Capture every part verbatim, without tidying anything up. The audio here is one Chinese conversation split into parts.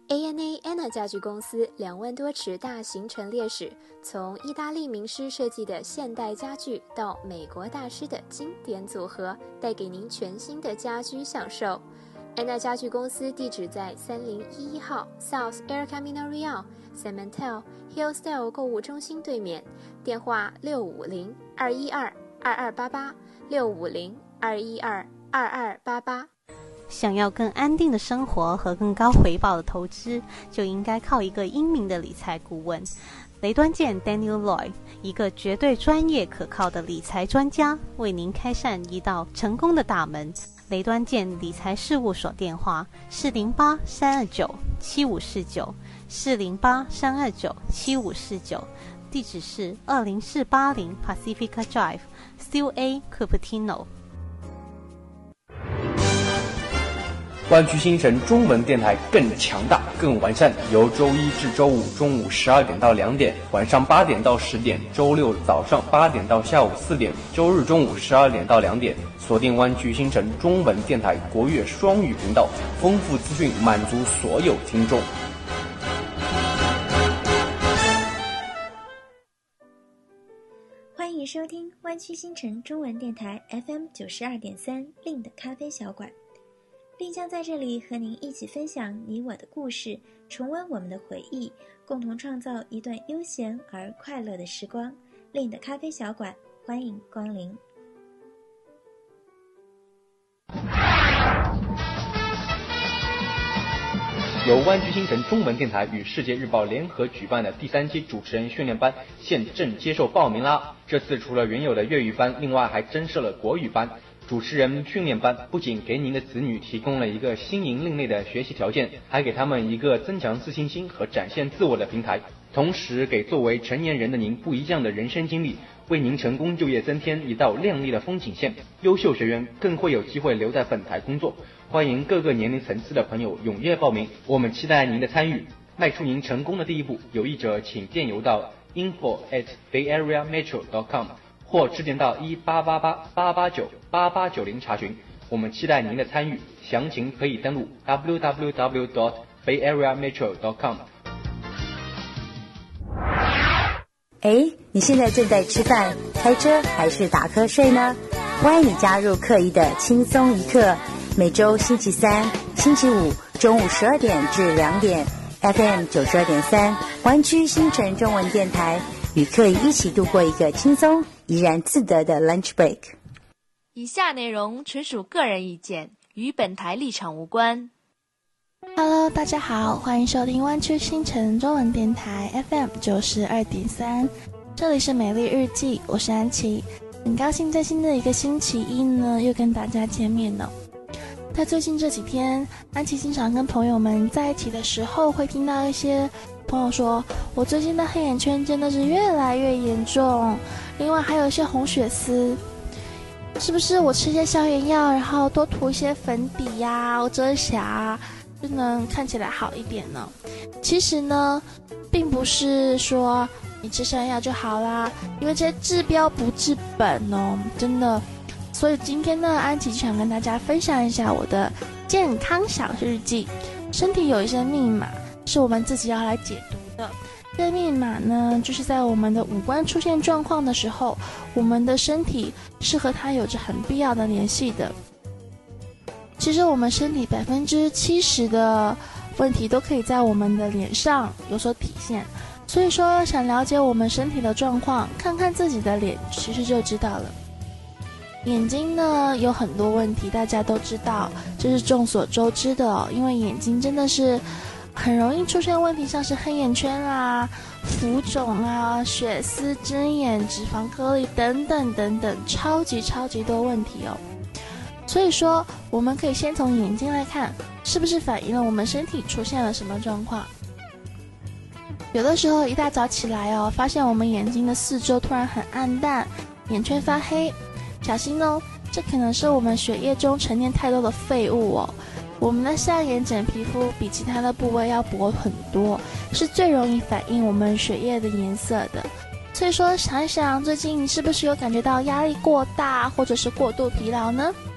A N A Anna 家具公司两万多尺大型陈列室，从意大利名师设计的现代家具到美国大师的经典组合，带给您全新的家居享受。Anna 家具公司地址在三零一一号 South El Camino Real San Mateo Hillsdale 购物中心对面，电话六五零二一二二二八八六五零二一二二二八八。 想要更安定的生活和更高回报的投资，就应该靠一个英明的理财顾问。雷端健 Daniel Lloyd， 一个绝对专业可靠的理财专家，为您开善一道成功的大门。雷端健理财事务所电话四零八三二九七五四九四零八三二九七五四九，地址是二零四八零 Pacifica Drive Suite A Cupertino。 湾区新城中文电台更强大、更完善，由周一至周五中午十二点到两点，晚上八点到十点，周六早上八点到下午四点，周日中午十二点到两点，锁定湾区新城中文电台国乐双语频道，丰富资讯满足所有听众。 欢迎收听湾区新城中文电台 F M 九十二点三令的咖啡小馆。令将在这里和您一起分享你我的故事，重温我们的回忆，共同创造一段悠闲而快乐的时光。令的咖啡小馆，欢迎光临。 由湾区新城中文电台与世界日报联合举办的第三期主持人训练班现正接受报名啦！这次除了原有的粤语班，另外还增设了国语班。主持人训练班不仅给您的子女提供了一个新颖另类的学习条件，还给他们一个增强自信心和展现自我的平台，同时给作为成年人的您不一样的人生经历，为您成功就业增添一道亮丽的风景线。优秀学员更会有机会留在本台工作，欢迎各个年龄层次的朋友踊跃报名，我们期待您的参与。迈出您成功的第一步，有意者请电邮到 info at bay area metro dot com 或致电到一八八八八八九八八九零查询，我们期待您的参与，详情可以登录 w w w dot bay area metro dot com。 哎，你现在正在吃饭、开车还是打瞌睡呢？欢迎你加入课一的轻松一刻，每周星期三、星期五中午十二点至两点 F M 九十二点三湾区新城中文电台，与课一一起度过一个轻松怡然自得的 lunch break。 以下内容纯属个人意见，与本台立场无关。 Hello， 大家好，欢迎收听湾区新城中文电台 F M 九十二点三，这里是美丽日记，我是安琪，很高兴在新的一个星期一呢，又跟大家见面了。在最近这几天，安琪经常跟朋友们在一起的时候，会听到一些朋友说，我最近的黑眼圈真的是越来越严重，另外还有一些红血丝，是不是我吃一些消炎药，然后多涂一些粉底呀、遮瑕，就能看起来好一点呢？其实呢，并不是说你吃消炎药就好啦，因为这些治标不治本哦，真的。所以今天呢，安琪就想跟大家分享一下我的健康小日记。身体有一些密码，是我们自己要来解读的。这个密码呢，就是在我们的五官出现状况的时候，我们的身体是和它有着很必要的联系的。其实我们身体百分之七十的问题都可以在我们的脸上有所体现，所以说想了解我们身体的状况，看看自己的脸，其实就知道了。眼睛呢有很多问题，大家都知道，这是众所周知的哦，因为眼睛真的是很容易出现问题，像是黑眼圈啊、浮肿啊、血丝、针眼、脂肪颗粒等等等等，超级超级多问题哦。所以说我们可以先从眼睛来看，是不是反映了我们身体出现了什么状况。有的时候一大早起来哦，发现我们眼睛的四周突然很暗淡，眼圈发黑，小心哦，这可能是我们血液中沉淀太多的废物哦。我们的下眼睑皮肤比其他的部位要薄很多，是最容易反映我们血液的颜色的。所以说想一想，最近你是不是有感觉到压力过大或者是过度疲劳呢？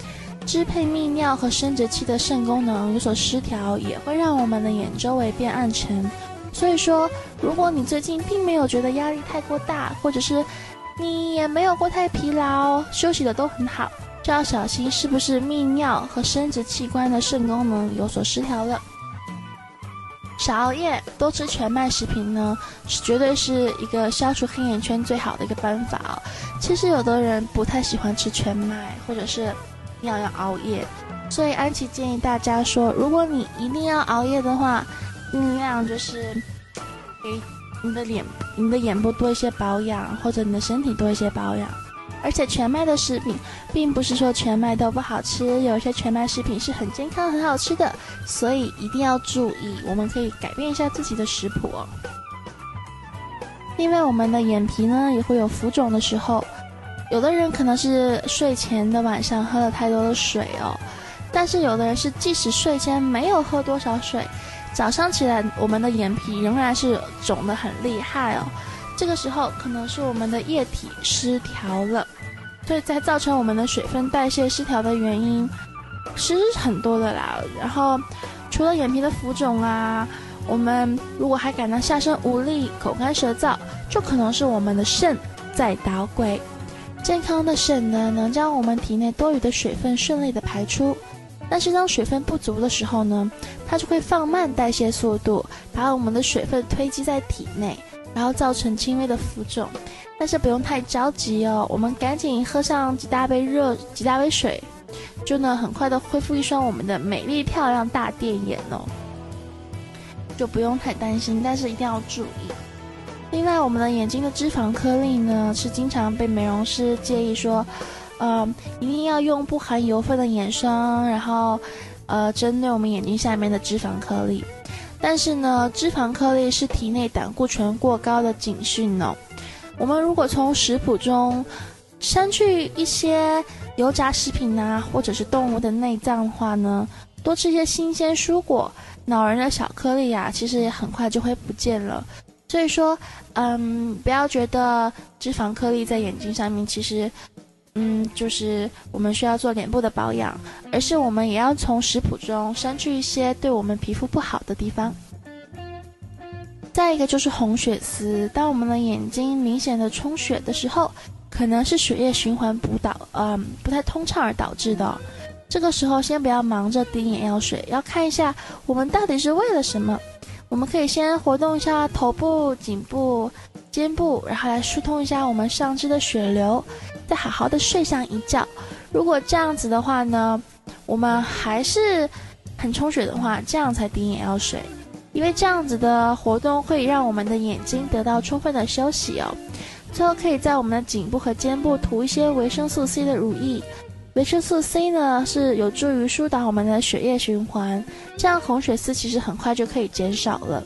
支配泌尿和生殖器的肾功能有所失调，也会让我们的眼周围变暗沉。所以说，如果你最近并没有觉得压力太过大，或者是你也没有过太疲劳，休息的都很好，就要小心是不是泌尿和生殖器官的肾功能有所失调了。少熬夜，多吃全麦食品呢，是绝对是一个消除黑眼圈最好的一个办法哦。其实有的人不太喜欢吃全麦，或者是一定要熬夜，所以安琪建议大家说，如果你一定要熬夜的话，尽量就是给你的脸、你的眼部多一些保养，或者你的身体多一些保养。而且全麦的食品并不是说全麦都不好吃，有一些全麦食品是很健康很好吃的，所以一定要注意，我们可以改变一下自己的食谱哦。另外我们的眼皮呢也会有浮肿的时候，有的人可能是睡前的晚上喝了太多的水哦，但是有的人是即使睡前没有喝多少水，早上起来我们的眼皮仍然是肿得很厉害哦。这个时候可能是我们的液体失调了，所以在造成我们的水分代谢失调的原因是很多的啦。然后除了眼皮的浮肿啊，我们如果还感到下身无力、口干舌燥，就可能是我们的肾在捣鬼。健康的肾呢，能将我们体内多余的水分顺利的排出，但是当水分不足的时候呢，它就会放慢代谢速度，把我们的水分堆积在体内，然后造成轻微的浮肿。但是不用太着急哦，我们赶紧喝上几大杯热几大杯水，就能很快的恢复一双我们的美丽漂亮大电眼哦，就不用太担心，但是一定要注意。另外我们的眼睛的脂肪颗粒呢，是经常被美容师建议说呃，一定要用不含油分的眼霜，然后呃，针对我们眼睛下面的脂肪颗粒。但是呢，脂肪颗粒是体内胆固醇过高的警讯哦。我们如果从食谱中删去一些油炸食品啊，或者是动物的内脏的话呢，多吃一些新鲜蔬果，恼人的小颗粒啊，其实也很快就会不见了。所以说，嗯，不要觉得脂肪颗粒在眼睛上面，其实嗯，就是我们需要做脸部的保养，而是我们也要从食谱中删去一些对我们皮肤不好的地方。再一个就是红血丝，当我们的眼睛明显的充血的时候，可能是血液循环不导，嗯，不太通畅而导致的哦。这个时候先不要忙着滴眼药水，要看一下我们到底是为了什么。我们可以先活动一下头部、颈部、肩部，然后来疏通一下我们上肢的血流，再好好的睡上一觉。如果这样子的话呢，我们还是很充血的话，这样才滴眼药水，因为这样子的活动会让我们的眼睛得到充分的休息哦。最后可以在我们的颈部和肩部涂一些维生素 C 的乳液。维生素 C 呢是有助于疏导我们的血液循环，这样红血丝其实很快就可以减少了。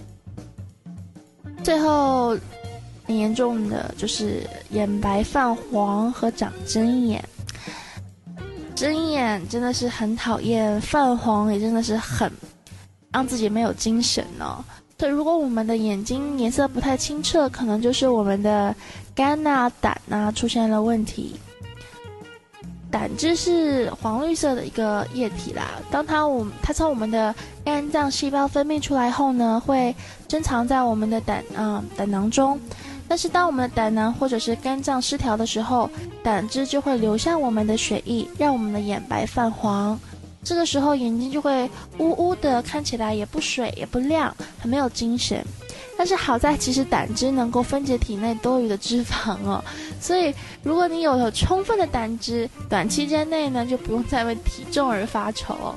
最后很严重的就是眼白泛黄和长针眼。针眼真的是很讨厌，泛黄也真的是很让自己没有精神哦。对，如果我们的眼睛颜色不太清澈，可能就是我们的肝啊、胆啊出现了问题。胆汁是黄绿色的一个液体啦，当它我它从我们的肝脏细胞分泌出来后呢，会珍藏在我们的胆啊、呃、胆囊中。但是当我们的胆囊或者是肝脏失调的时候，胆汁就会流向我们的血液，让我们的眼白泛黄。这个时候眼睛就会乌乌的，看起来也不水也不亮，很没有精神。但是好在其实胆汁能够分解体内多余的脂肪哦，所以如果你有了充分的胆汁，短期间内呢就不用再为体重而发愁哦。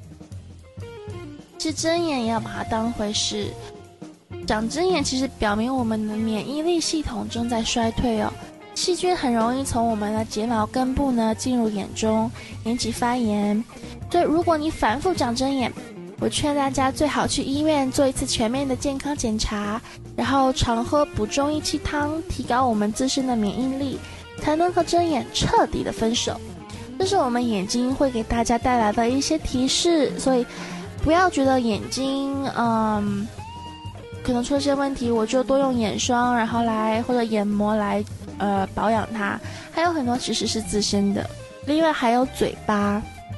其实针眼也要把它当回事，长针眼其实表明我们的免疫力系统正在衰退哦。细菌很容易从我们的睫毛根部呢进入眼中，引起发炎。所以如果你反复长针眼，我劝大家最好去医院做一次全面的健康检查，然后常喝补中益气汤，提高我们自身的免疫力，才能和针眼彻底的分手。这是我们眼睛会给大家带来的一些提示，所以不要觉得眼睛嗯可能出了些问题，我就多用眼霜，然后来或者眼膜来呃保养它，还有很多其实是自身的。另外还有嘴巴，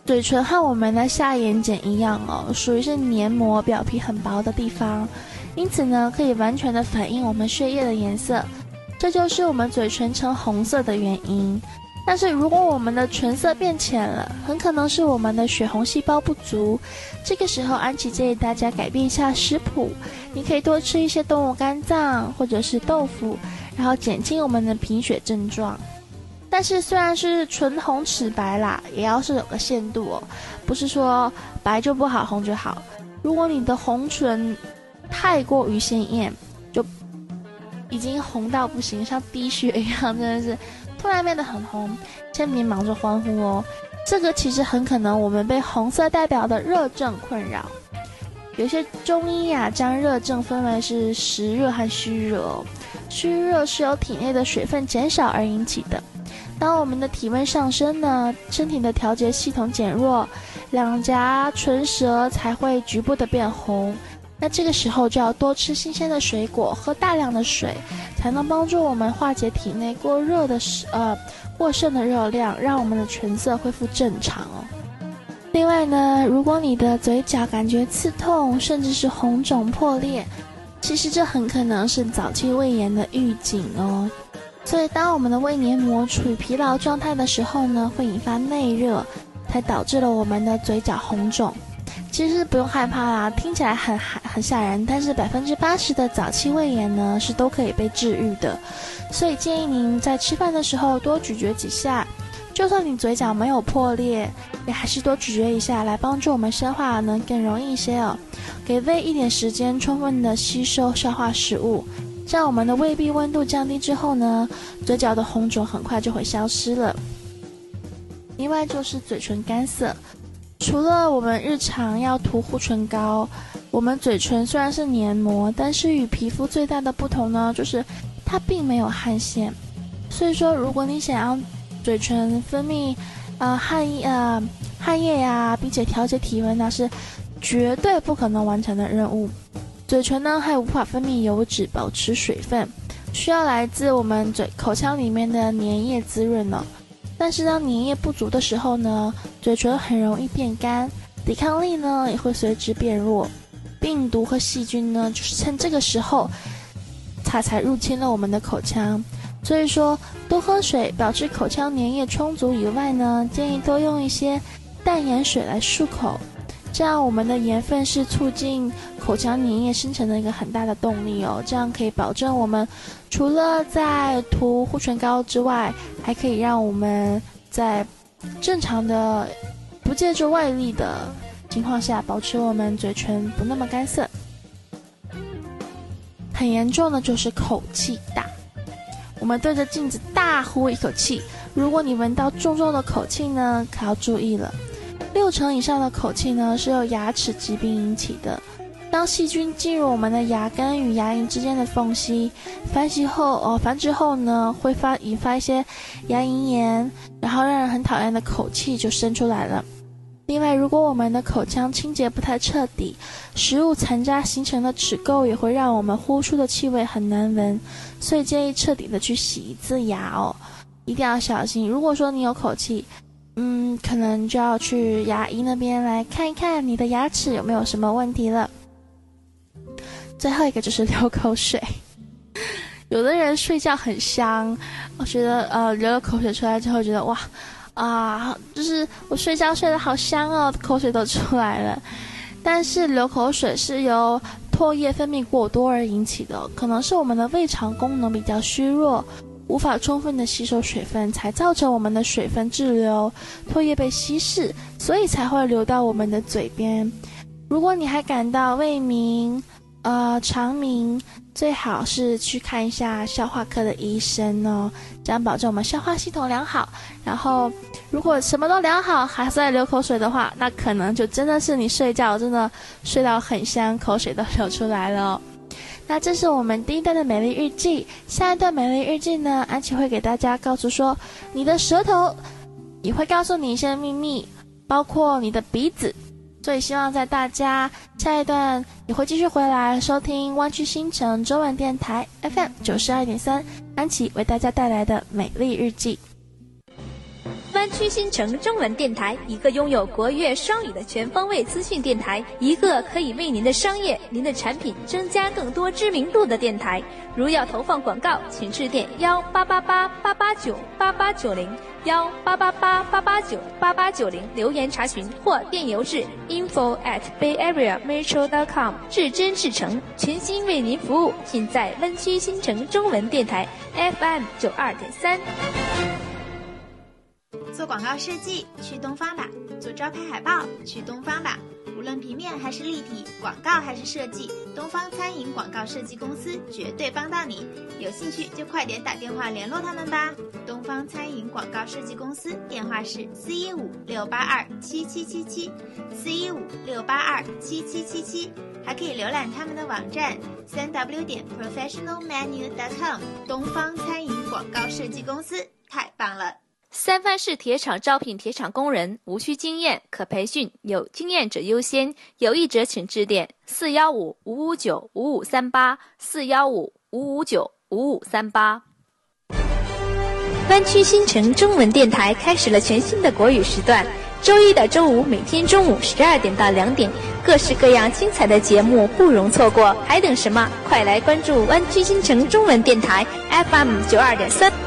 嘴唇和我们的下眼睑一样哦，属于是黏膜表皮很薄的地方，因此呢，可以完全的反映我们血液的颜色，这就是我们嘴唇呈红色的原因。但是如果我们的唇色变浅了，很可能是我们的血红细胞不足。这个时候，安琪建议大家改变一下食谱，你可以多吃一些动物肝脏或者是豆腐，然后减轻我们的贫血症状。但是虽然是唇红齿白啦，也要是有个限度哦，不是说白就不好，红就好。如果你的红唇太过于鲜艳，就已经红到不行，像滴血一样，真的是突然变得很红，先别忙着欢呼哦。这个其实很可能我们被红色代表的热症困扰。有些中医啊，将热症分为是实热和虚热哦。虚热是由体内的水分减少而引起的。当我们的体温上升呢，身体的调节系统减弱，两颊、唇舌才会局部的变红。那这个时候就要多吃新鲜的水果，喝大量的水，才能帮助我们化解体内过热的呃过剩的热量，让我们的唇色恢复正常哦。另外呢，如果你的嘴角感觉刺痛，甚至是红肿破裂，其实这很可能是早期胃炎的预警哦。所以当我们的胃黏膜处于疲劳状态的时候呢，会引发内热，才导致了我们的嘴角红肿。其实不用害怕啦，听起来很很吓人，但是百分之八十的早期胃炎呢是都可以被治愈的。所以建议您在吃饭的时候多咀嚼几下，就算你嘴角没有破裂，也还是多咀嚼一下，来帮助我们消化能更容易一些哦。给胃一点时间充分的吸收消化食物，这样我们的胃壁温度降低之后呢，嘴角的红肿很快就会消失了。另外就是嘴唇干涩，除了我们日常要涂护唇膏，我们嘴唇虽然是黏膜，但是与皮肤最大的不同呢，就是它并没有汗腺。所以说，如果你想要嘴唇分泌呃汗液呃汗液呀，并且调节体温，那是绝对不可能完成的任务。嘴唇呢还无法分泌油脂保持水分，需要来自我们嘴口腔里面的粘液滋润哦。但是当粘液不足的时候呢，嘴唇很容易变干，抵抗力呢也会随之变弱。病毒和细菌呢就是趁这个时候它才入侵了我们的口腔。所以说多喝水，保持口腔粘液充足以外呢，建议多用一些淡盐水来漱口，这样我们的盐分是促进口腔粘液生成的一个很大的动力哦。这样可以保证我们除了在涂护唇膏之外，还可以让我们在正常的不借助外力的情况下，保持我们嘴唇不那么干涩。很严重的就是口气大，我们对着镜子大呼一口气，如果你闻到重重的口气呢，可要注意了。六成以上的口气呢是由牙齿疾病引起的。当细菌进入我们的牙根与牙龈之间的缝隙，繁殖后哦，繁殖后呢会发引发一些牙龈炎，然后让人很讨厌的口气就生出来了。另外，如果我们的口腔清洁不太彻底，食物残渣形成的齿垢也会让我们呼出的气味很难闻，所以建议彻底的去洗一次牙哦，一定要小心。如果说你有口气，嗯，可能就要去牙医那边来看一看你的牙齿有没有什么问题了。最后一个就是流口水，有的人睡觉很香，我觉得呃流了口水出来之后觉得哇啊，就是我睡觉睡得好香哦，口水都出来了。但是流口水是由唾液分泌过多而引起的，可能是我们的胃肠功能比较虚弱，无法充分的吸收水分，才造成我们的水分滞留，唾液被稀释，所以才会流到我们的嘴边。如果你还感到胃鸣呃肠鸣，最好是去看一下消化科的医生哦，这样保证我们消化系统良好。然后如果什么都良好还在流口水的话，那可能就真的是你睡觉真的睡到很香，口水都流出来了哦。那这是我们第一段的美丽日记，下一段美丽日记呢，安琪会给大家告诉说，你的舌头也会告诉你一些秘密，包括你的鼻子。所以希望在大家下一段也会继续回来收听湾区新城中文电台 F M 九十二点三，安琪为大家带来的美丽日记。 湾区新城中文电台，一个拥有国粤双语的全方位资讯电台，一个可以为您的商业、您的产品增加更多知名度的电台。如要投放广告，请致电幺八八八八八九八八九零幺八八八八八九八八九零留言查询，或电邮至 info at bayareametro dot com。至真至诚，全心为您服务，尽在湾区新城中文电台 F M 九二点三。 做广告设计去东方吧，做招牌海报去东方吧，无论平面还是立体，广告还是设计，东方餐饮广告设计公司绝对帮到你。有兴趣就快点打电话联络他们吧。东方餐饮广告设计公司电话是四一五六八二七七七七，四一五六八二七七七七，还可以浏览他们的网站三 w 点 professional menu dot com。东方餐饮广告设计公司太棒了。 三藩市铁厂招聘铁厂工人，无需经验，可培训，有经验者优先，有意者请致电四一五五五九五五三八四一五五五九五五三八。湾区新城中文电台开始了全新的国语时段，周一到周五每天中午十二点到两点，各式各样精彩的节目不容错过，还等什么？快来关注湾区新城中文电台 F M 九二点三。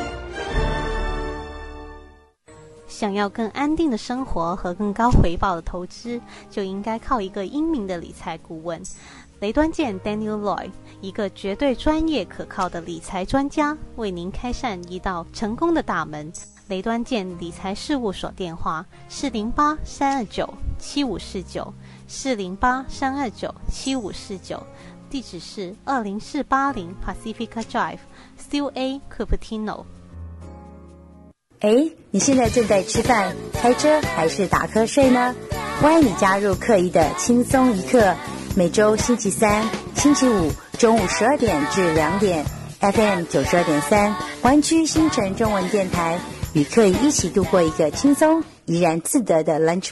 想要更安定的生活和更高回报的投资，就应该靠一个英明的理财顾问。雷端健 Daniel Loy， 一个绝对专业可靠的理财专家，为您开扇一道成功的大门。雷端健理财事务所电话四零八三二九七五四九四零八三二九七五四九，地址是二零四八零 Pacifica Drive C A Cupertino。 哎，你现在正在吃饭、开车还是打瞌睡呢？欢迎你加入课一的轻松一刻，每周星期三、星期五中午十二点至两点 ，F M 九十二点三，湾区新城中文电台，与课一一起度过一个轻松、怡然自得的 lunch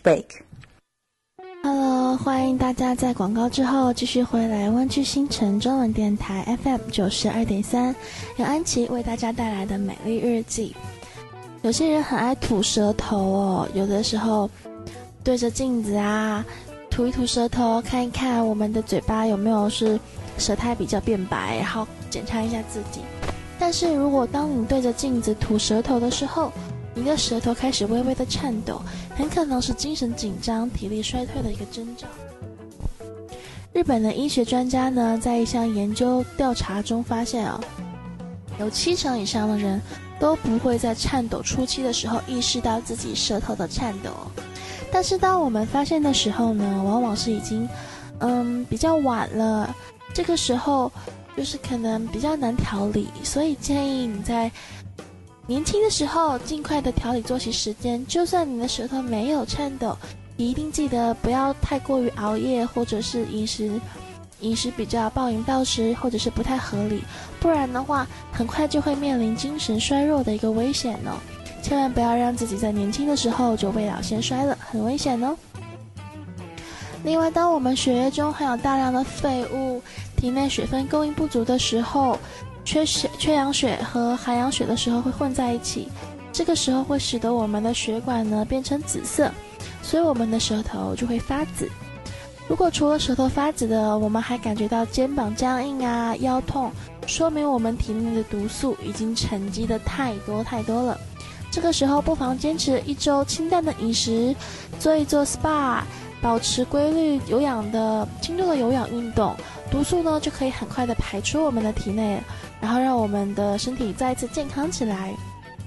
break。Hello， 欢迎大家在广告之后继续回来湾区新城中文电台 F M 九十二点三，由安琪为大家带来的美丽日记。有些人很爱吐舌头哦，有的时候对着镜子啊吐一吐舌头，看一看我们的嘴巴有没有是舌苔比较变白，然后检查一下自己。但是如果当你对着镜子吐舌头的时候，你的舌头开始微微的颤抖，很可能是精神紧张、体力衰退的一个征兆。日本的医学专家呢，在一项研究调查中发现啊、哦，有七成以上的人都不会在颤抖初期的时候意识到自己舌头的颤抖，但是当我们发现的时候呢，往往是已经嗯比较晚了，这个时候就是可能比较难调理，所以建议你在年轻的时候尽快的调理作息时间，就算你的舌头没有颤抖，也一定记得不要太过于熬夜，或者是饮食饮食比较暴饮暴食，或者是不太合理，不然的话很快就会面临精神衰弱的一个危险哦。千万不要让自己在年轻的时候就未老先衰了，很危险哦。另外，当我们血液中含有大量的废物，体内水分供应不足的时候，缺血、缺氧血和含氧血的时候会混在一起，这个时候会使得我们的血管呢变成紫色，所以我们的舌头就会发紫。如果除了舌头发紫的，我们还感觉到肩膀僵硬啊、腰痛，说明我们体内的毒素已经沉积的太多太多了。这个时候不妨坚持一周清淡的饮食，做一做 S P A， 保持规律有氧的轻度的有氧运动，毒素呢就可以很快的排出我们的体内，然后让我们的身体再次健康起来。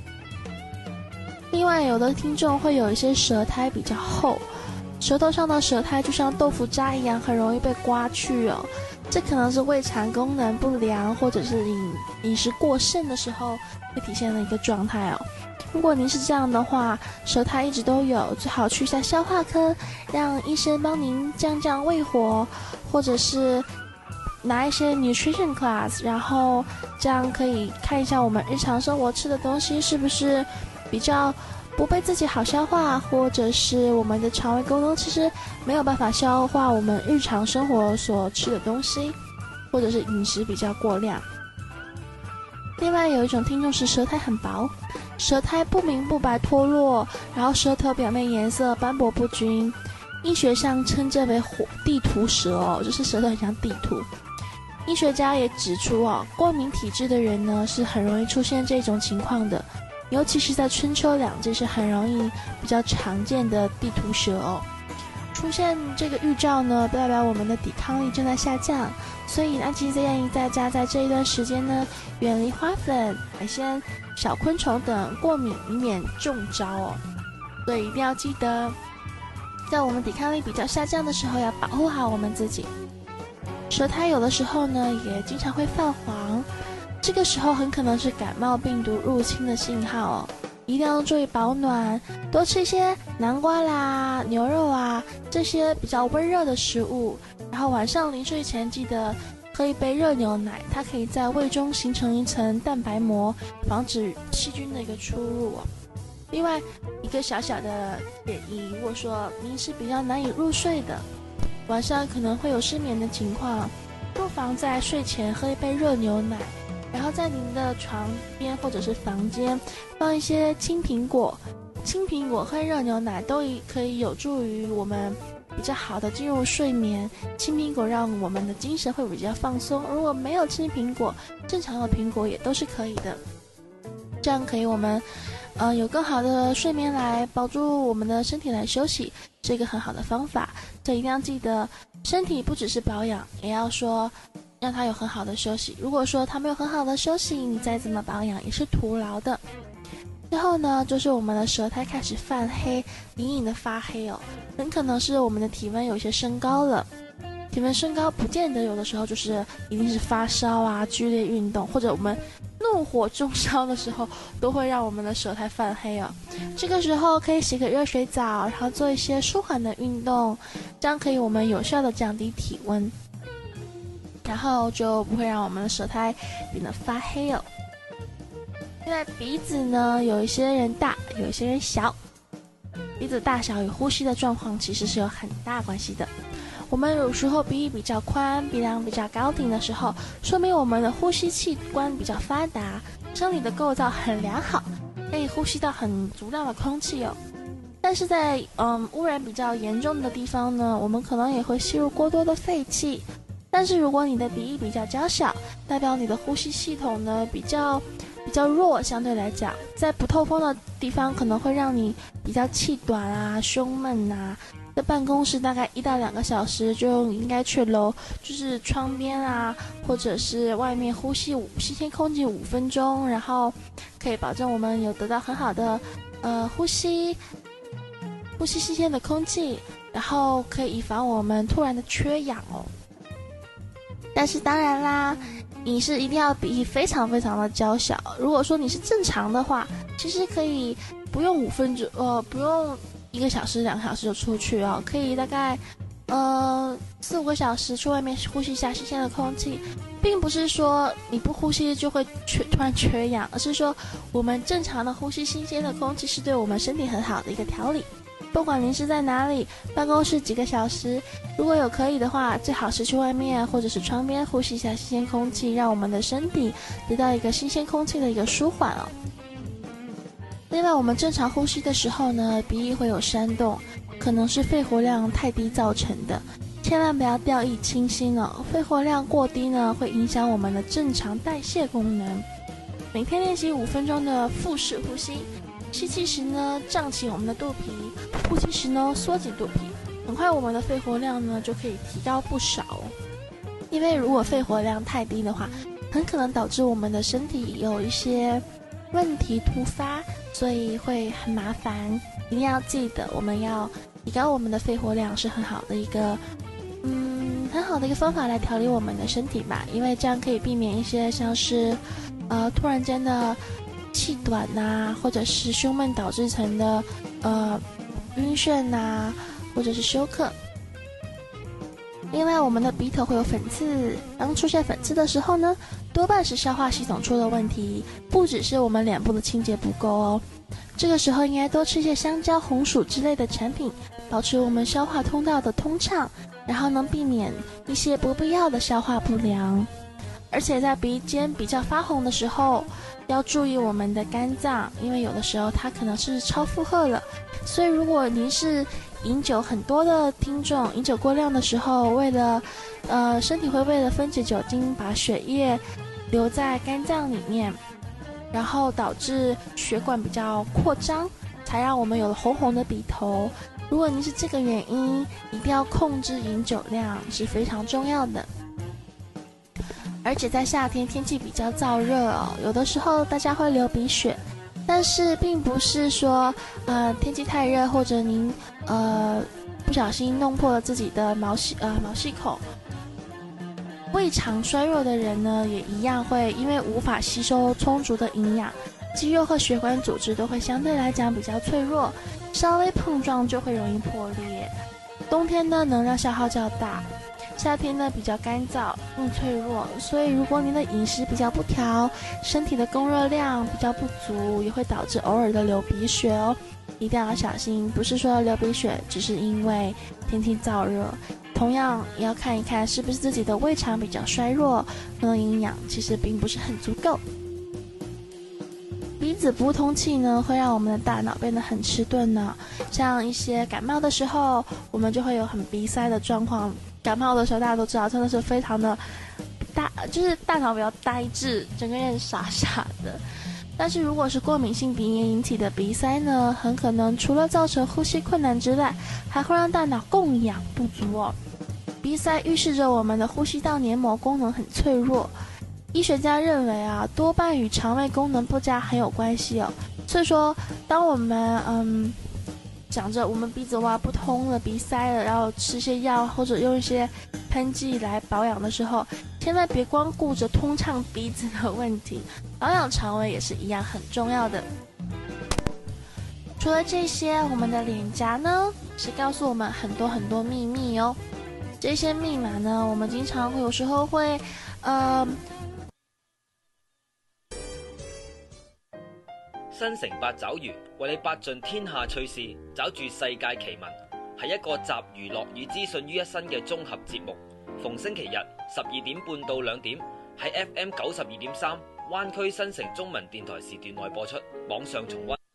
另外，有的听众会有一些舌苔比较厚，舌头上的舌苔就像豆腐渣一样，很容易被刮去哦。这可能是胃肠功能不良，或者是饮饮食过剩的时候会体现的一个状态哦。如果您是这样的话，舌苔一直都有，最好去一下消化科，让医生帮您降降胃火，或者是拿一些 nutrition class， 然后这样可以看一下我们日常生活吃的东西是不是比较不被自己好消化，或者是我们的肠胃功能其实没有办法消化我们日常生活所吃的东西，或者是饮食比较过量。另外有一种听众是舌苔很薄， 舌苔不明不白脱落，然后舌头表面颜色斑驳不均，医学上称这为地图舌哦，就是舌头很像地图。医学家也指出哦，过敏体质的人呢是很容易出现这种情况的，尤其是在春秋两季是很容易比较常见的地图舌哦。出现这个预兆呢，代表我们的抵抗力正在下降，所以安琪建议大家在这一段时间呢，远离花粉、海鲜、小昆虫等过敏，以免中招哦。所以一定要记得，在我们抵抗力比较下降的时候，要保护好我们自己。舌苔有的时候呢，也经常会泛黄，这个时候很可能是感冒病毒入侵的信号哦。一定要注意保暖，多吃一些南瓜啦、牛肉啊这些比较温热的食物。然后晚上临睡前记得喝一杯热牛奶，它可以在胃中形成一层蛋白膜，防止细菌的一个出入哦。另外一个小小的建议，如果说您是比较难以入睡的，晚上可能会有失眠的情况，不妨在睡前喝一杯热牛奶，然后在您的床边或者是房间放一些青苹果，青苹果和热牛奶都可以有助于我们比较好的进入睡眠。青苹果让我们的精神会比较放松，如果没有青苹果，正常的苹果也都是可以的。这样可以我们呃有更好的睡眠来帮助我们的身体来休息，是一个很好的方法。这一定要记得，身体不只是保养，也要说让它有很好的休息。如果说它没有很好的休息，你再怎么保养也是徒劳的。最后呢，就是我们的舌苔开始泛黑，隐隐的发黑哦，很可能是我们的体温有些升高了。体温升高不见得有的时候就是一定是发烧啊、剧烈运动，或者我们怒火中烧的时候，都会让我们的舌苔泛黑哦。这个时候可以洗个热水澡，然后做一些舒缓的运动，这样可以我们有效的降低体温，然后就不会让我们的舌苔变得发黑哦。现在鼻子呢，有一些人大，有一些人小，鼻子大小与呼吸的状况其实是有很大关系的。我们有时候鼻翼比较宽，鼻梁比较高挺的时候，说明我们的呼吸器官比较发达，生理的构造很良好，可以呼吸到很足量的空气哦。但是在嗯污染比较严重的地方呢，我们可能也会吸入过多的废气。但是如果你的鼻翼比较娇小，代表你的呼吸系统呢比较比较弱，相对来讲，在不透风的地方可能会让你比较气短啊、胸闷啊。在办公室大概一到两个小时就应该去楼，就是窗边啊，或者是外面呼吸五新鲜空气五分钟，然后可以保证我们有得到很好的呃呼吸，呼吸新鲜的空气，然后可以以防我们突然的缺氧哦。但是当然啦，你是一定要鼻翼非常非常的娇小。如果说你是正常的话，其实可以不用五分钟，呃，不用。一个小时、两个小时就出去哦，可以大概，呃，四五个小时去外面呼吸一下新鲜的空气，并不是说你不呼吸就会缺突然缺氧，而是说我们正常的呼吸新鲜的空气是对我们身体很好的一个调理。不管您是在哪里，办公室几个小时，如果有可以的话，最好是去外面或者是窗边呼吸一下新鲜空气，让我们的身体得到一个新鲜空气的一个舒缓哦。另外，我们正常呼吸的时候呢，鼻翼会有煽动，可能是肺活量太低造成的，千万不要掉以轻心哦。肺活量过低呢，会影响我们的正常代谢功能。每天练习五分钟的腹式呼吸，吸气时呢，胀起我们的肚皮，呼气时呢，缩紧肚皮，很快我们的肺活量呢就可以提高不少哦。因为如果肺活量太低的话，很可能导致我们的身体有一些问题突发，所以会很麻烦。一定要记得，我们要提高我们的肺活量是很好的一个嗯很好的一个方法来调理我们的身体吧。因为这样可以避免一些像是呃突然间的气短呐、啊，或者是胸闷导致成的呃晕眩呐、啊，或者是休克。另外，我们的鼻头会有粉刺，当出现粉刺的时候呢，多半是消化系统出了问题，不只是我们脸部的清洁不够哦。这个时候应该多吃一些香蕉、红薯之类的产品，保持我们消化通道的通畅，然后能避免一些不必要的消化不良。 而且在鼻尖比较发红的时候，要注意我们的肝脏，因为有的时候它可能是超负荷了。所以如果您是饮酒很多的听众，饮酒过量的时候，为了呃身体会为了分解酒精，把血液留在肝脏里面，然后导致血管比较扩张，才让我们有了红红的鼻头。如果您是这个原因，一定要控制饮酒量，是非常重要的。而且在夏天天气比较燥热哦，有的时候大家会流鼻血，但是并不是说呃天气太热，或者您呃不小心弄破了自己的毛细呃毛细孔。胃肠衰弱的人呢，也一样会因为无法吸收充足的营养，肌肉和血管组织都会相对来讲比较脆弱，稍微碰撞就会容易破裂。冬天呢能量消耗较大，夏天呢比较干燥更脆弱，所以如果您的饮食比较不调，身体的供热量比较不足，也会导致偶尔的流鼻血哦。一定要小心，不是说流鼻血只是因为天气燥热，同样也要看一看是不是自己的胃肠比较衰弱，可能营养其实并不是很足够。鼻子不通气呢，会让我们的大脑变得很迟钝呢。像一些感冒的时候，我们就会有很鼻塞的状况。感冒的时候，大家都知道，真的是非常的大，就是大脑比较呆滞，整个人傻傻的。但是如果是过敏性鼻炎引起的鼻塞呢，很可能除了造成呼吸困难之外，还会让大脑供氧不足哦。鼻塞预示着我们的呼吸道黏膜功能很脆弱。医学家认为啊，多半与肠胃功能不佳很有关系哦。所以说，当我们嗯想着我们鼻子挖不通了、鼻塞了，然后吃些药或者用一些喷剂来保养的时候，千万别光顾着通畅鼻子的问题，保养肠胃也是一样很重要的。除了这些，我们的脸颊呢是告诉我们很多很多秘密哦。这些密码呢，我们经常会有时候会呃新城八爪魚為你八盡天下趣事，找住世界奇聞，係一個集娛樂與資訊於一身嘅綜合節目。逢星期日十二點半到兩點喺 F M 九十二點三灣區新城中文電台時段內播出，網上重溫。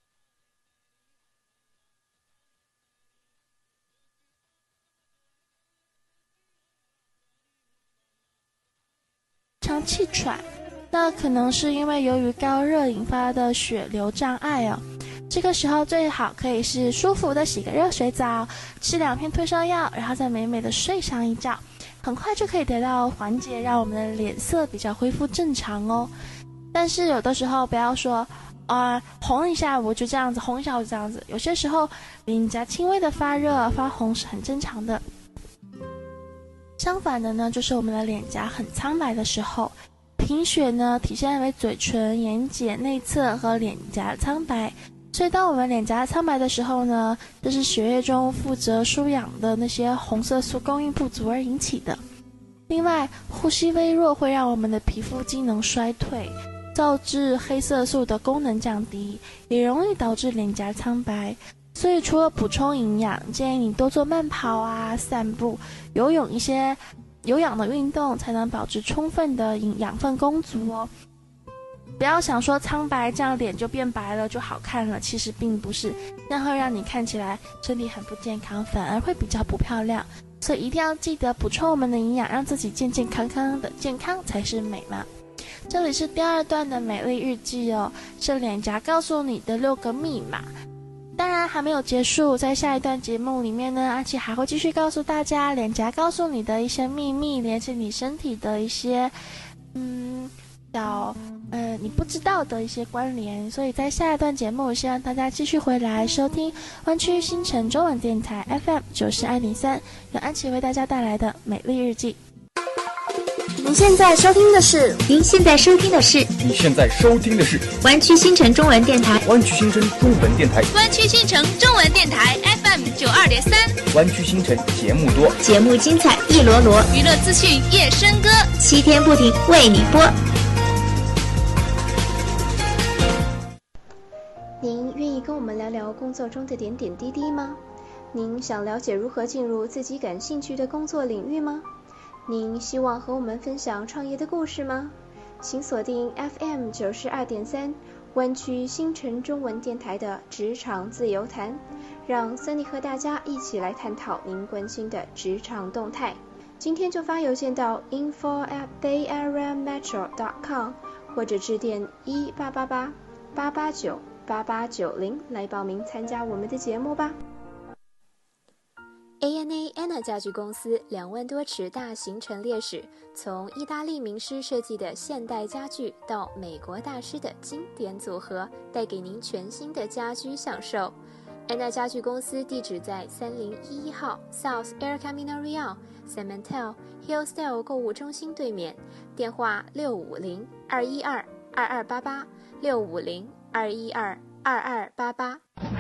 常氣喘，那可能是因为由于高热引发的血流障碍哦。这个时候最好可以是舒服的洗个热水澡，吃两片退烧药，然后再美美的睡上一觉，很快就可以得到缓解，让我们的脸色比较恢复正常哦。但是有的时候不要说啊、呃，红一下我就这样子，红一下我就这样子，有些时候脸颊轻微的发热发红是很正常的。相反的呢，就是我们的脸颊很苍白的时候，贫血呢体现为嘴唇、眼睑内侧和脸颊苍白，所以当我们脸颊苍白的时候呢，这是血液中负责输氧的那些红色素供应不足而引起的。另外，呼吸微弱会让我们的皮肤机能衰退，导致黑色素的功能降低，也容易导致脸颊苍白。所以除了补充营养，建议你多做慢跑啊、散步、游泳一些有氧的运动，才能保持充分的养分供足哦。不要想说苍白这样脸就变白了就好看了，其实并不是，那会让你看起来身体很不健康，反而会比较不漂亮。所以一定要记得补充我们的营养，让自己健健康康的，健康才是美嘛。这里是第二段的美丽日记哦，是脸颊告诉你的六个密码。当然还没有结束，在下一段节目里面呢，阿奇还会继续告诉大家脸颊告诉你的一些秘密，联系你身体的一些嗯小呃你不知道的一些关联。所以在下一段节目，希望大家继续回来收听湾区新城中文电台 F M 九十二点三，由安琪为大家带来的美丽日记。 您现在收听的是，您现在收听的是， 你现在收听的是湾区新城中文电台， 湾区新城中文电台， 湾区新城中文电台 F M 九二点三， 湾区新城节目多， 节目精彩一罗罗， 娱乐资讯夜笙歌， 七天不停为你播。 您愿意跟我们聊聊工作中的点点滴滴吗？您想了解如何进入自己感兴趣的工作领域吗？ 您希望和我们分享创业的故事吗？请锁定 F M 九十二点三湾区新城中文电台的职场自由谈，让 Sunny 和大家一起来探讨您关心的职场动态。今天就发邮件到 info at bay area metro dot com 或者致电一八八八八八九八八九零来报名参加我们的节目吧。A N A Anna 家具公司两万多尺大型陈列室，从意大利名师设计的现代家具到美国大师的经典组合，带给您全新的家居享受。Anna 家具公司地址在三零一一号 South El Camino Real San Mateo Hillsdale 购物中心对面，电话六五零二一二二二八八六五零二一二二二八八。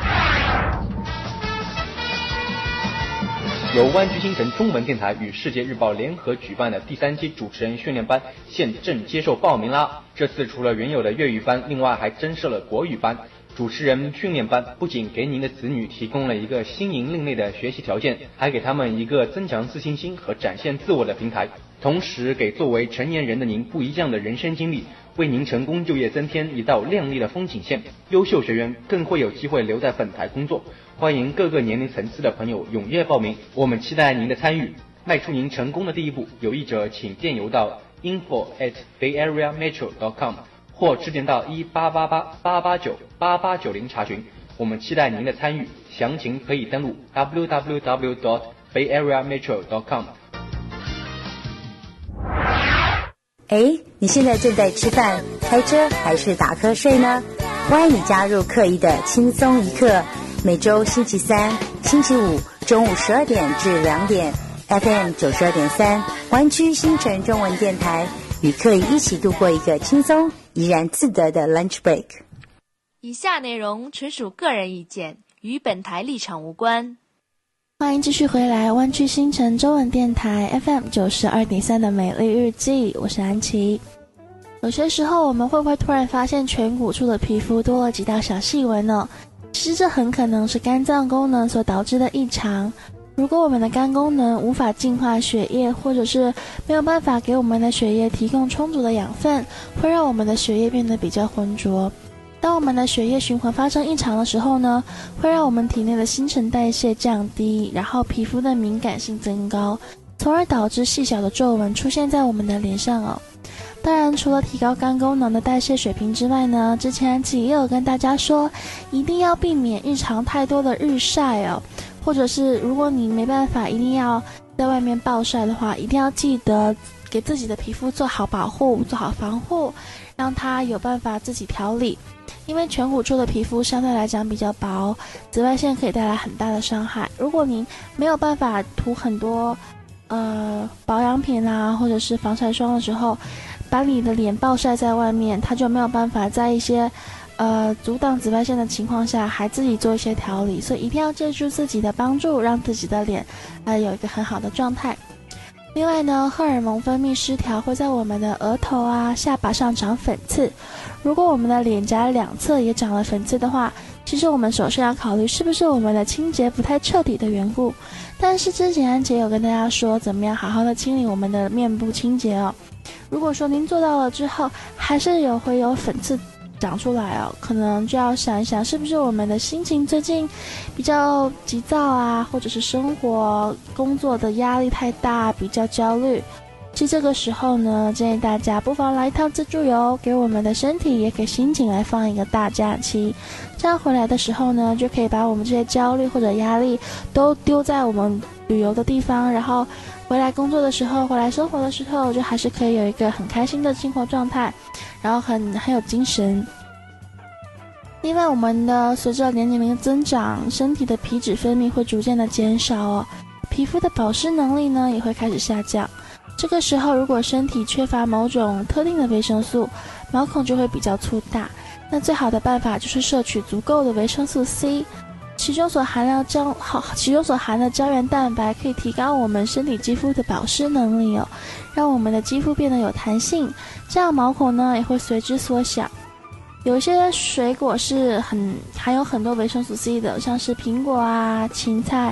由湾区新城中文电台与世界日报联合举办的第三期主持人训练班现正接受报名啦！这次除了原有的粤语班，另外还增设了国语班。主持人训练班不仅给您的子女提供了一个新颖另类的学习条件，还给他们一个增强自信心和展现自我的平台，同时给作为成年人的您不一样的人生经历，为您成功就业增添一道亮丽的风景线。优秀学员更会有机会留在本台工作。欢迎各个年龄层次的朋友踊跃报名，我们期待您的参与。迈出您成功的第一步，有意者请电邮到 info at bay area metro dot com 或致电到一八八八八八九八八九零查询。我们期待您的参与，详情可以登录 w w w dot bay area metro dot com。 哎，你现在正在吃饭、开车还是打瞌睡呢？欢迎你加入课一的轻松一刻，每周星期三、星期五中午十二点至两点 ，F M 九十二点三，湾区新城中文电台，与课一一起度过一个轻松、怡然自得的 lunch break。 以下内容纯属个人意见，与本台立场无关。 欢迎继续回来湾区新城中文电台 F M 九十二点三的美丽日记，我是安琪。有些时候我们会不会突然发现颧骨处的皮肤多了几道小细纹呢？其实这很可能是肝脏功能所导致的异常。如果我们的肝功能无法净化血液，或者是没有办法给我们的血液提供充足的养分，会让我们的血液变得比较浑浊。当我们的血液循环发生异常的时候呢，会让我们体内的新陈代谢降低，然后皮肤的敏感性增高，从而导致细小的皱纹出现在我们的脸上哦。当然，除了提高肝功能的代谢水平之外呢，之前安琪也有跟大家说，一定要避免日常太多的日晒哦，或者是如果你没办法一定要在外面暴晒的话，一定要记得给自己的皮肤做好保护，做好防护，让它有办法自己调理。因为颧骨处的皮肤相对来讲比较薄，紫外线可以带来很大的伤害。如果你没有办法涂很多呃保养品啊，或者是防晒霜的时候，把你的脸暴晒在外面，它就没有办法在一些呃阻挡紫外线的情况下还自己做一些调理，所以一定要借助自己的帮助，让自己的脸呃有一个很好的状态。另外呢，荷尔蒙分泌失调会在我们的额头啊、下巴上长粉刺。如果我们的脸颊两侧也长了粉刺的话，其实我们首先要考虑是不是我们的清洁不太彻底的缘故。但是之前安姐有跟大家说怎么样好好的清理我们的面部清洁哦。如果说您做到了之后还是有会有粉刺长出来哦，可能就要想一想是不是我们的心情最近比较急躁啊，或者是生活工作的压力太大，比较焦虑。其实这个时候呢，建议大家不妨来一趟自助游，给我们的身体也给心情来放一个大假期。这样回来的时候呢，就可以把我们这些焦虑或者压力都丢在我们旅游的地方，然后回来工作的时候，回来生活的时候，就还是可以有一个很开心的生活状态，然后很很有精神。另外，我们的随着年龄的增长，身体的皮脂分泌会逐渐的减少哦，皮肤的保湿能力呢也会开始下降。这个时候，如果身体缺乏某种特定的维生素，毛孔就会比较粗大。那最好的办法就是摄取足够的维生素 C， 其中所含量胶好，其中所含的胶原蛋白可以提高我们身体肌肤的保湿能力哦，让我们的肌肤变得有弹性，这样毛孔呢也会随之缩小。有一些水果是很含有很多维生素 C 的，像是苹果啊、芹菜、